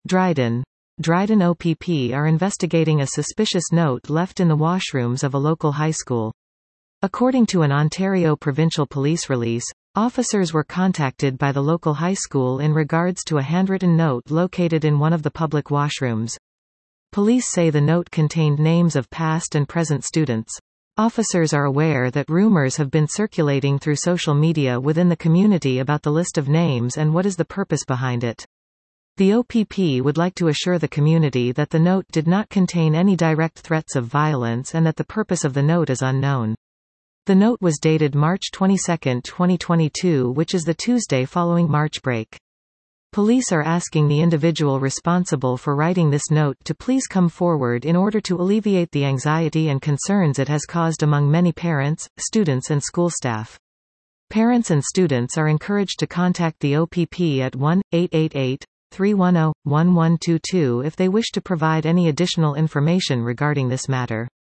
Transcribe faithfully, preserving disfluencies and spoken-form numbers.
Dryden. Dryden O P P are investigating a suspicious note left in the washrooms of a local high school. According to an Ontario Provincial Police release, officers were contacted by the local high school in regards to a handwritten note located in one of the public washrooms. Police say the note contained names of past and present students. Officers are aware that rumors have been circulating through social media within the community about the list of names and what is the purpose behind it. The O P P would like to assure the community that the note did not contain any direct threats of violence and that the purpose of the note is unknown. The note was dated March twenty-second, twenty twenty-two, which is the Tuesday following March break. Police are asking the individual responsible for writing this note to please come forward in order to alleviate the anxiety and concerns it has caused among many parents, students and school staff. Parents and students are encouraged to contact the O P P at one eight eight eight, three one zero, one one two two if they wish to provide any additional information regarding this matter.